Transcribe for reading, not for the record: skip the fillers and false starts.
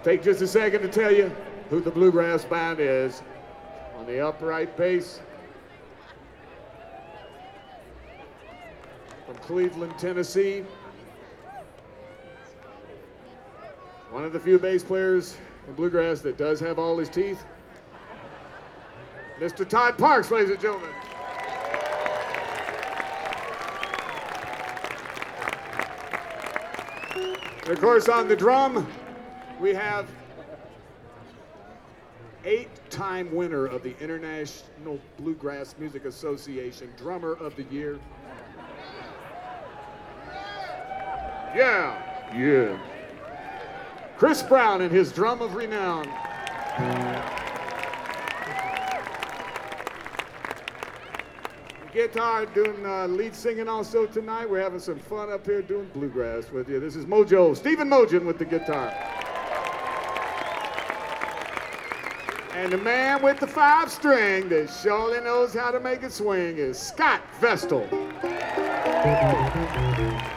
Take just a second to tell you who the Bluegrass Band is. On the upright bass, from Cleveland, Tennessee. One of the few bass players in bluegrass that does have all his teeth. Mr. Todd Parks, ladies and gentlemen. And of course, on the drum, we have 8-time winner of the International Bluegrass Music Association Drummer of the Year. Yeah. Chris Brown and his drum of renown. Guitar doing lead singing also tonight. We're having some fun up here doing bluegrass with you. This is Mojo, Stephen Mojan with the guitar. And the man with the 5-string that surely knows how to make it swing is Scott Vestal.